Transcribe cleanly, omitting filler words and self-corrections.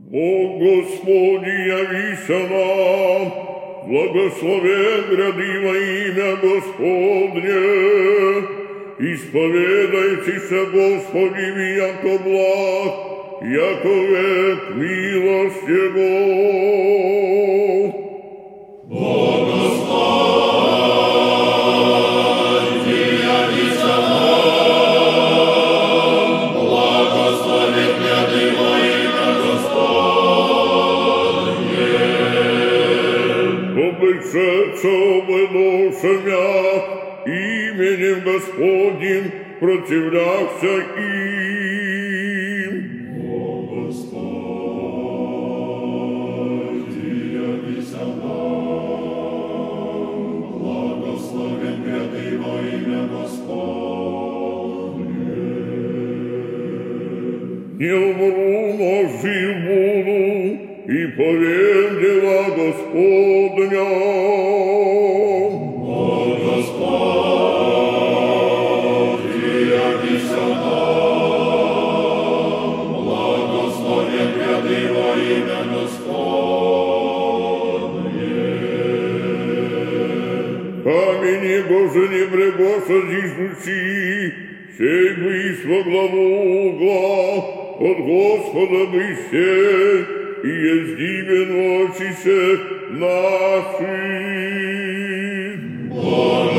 Бог Господь, явися нам, благословен гряди во имя Господне, исповедайтеся Господи, яко благ, яко век милость Его. Бог Господь, явися нам, благословен гряди во имя Господне. Облечется обедошемя именем Господним, противляхся им. Бог Господь, явися нам, благословен гряди во имя Господне. Не умру, но жив буду, и повем дела Господня. Бог Господь, явися нам, благословен гряди во имя Господне. Камень его же не брегоша зиждущий, сей бы во главу угла, от Господа бы сей, и ездивен в очи всех наших. Бог